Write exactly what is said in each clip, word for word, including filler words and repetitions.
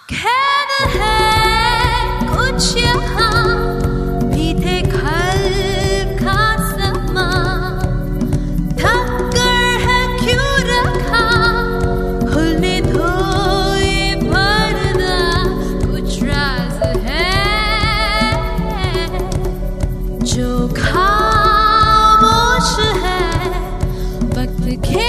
कहना है कुछ यहाँ भी थे कल का समा, थक कर है क्यों रखा खुलने दो ये पर्दा, कुछ राज है जो खामोश है वक्त के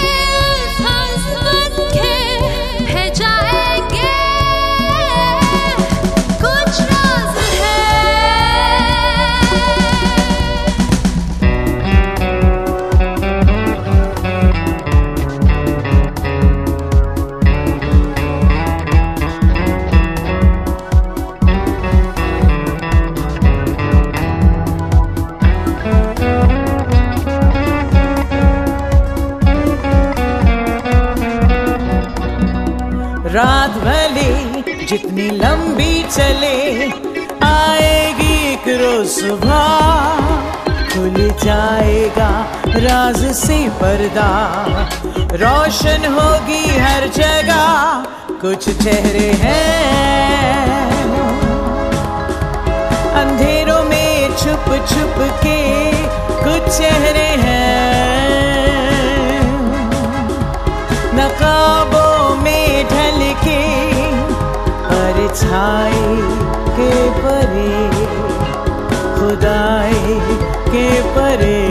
रात भले जितनी लंबी चले, आएगी एक रोज सुबह, खुल जाएगा राज से पर्दा, रोशन होगी हर जगह कुछ चेहरे हैं अंधेरों में छुप छुप के, कुछ चेहरे हैं नकाबों में ढल के, परछाई के परे खुदाई के परे।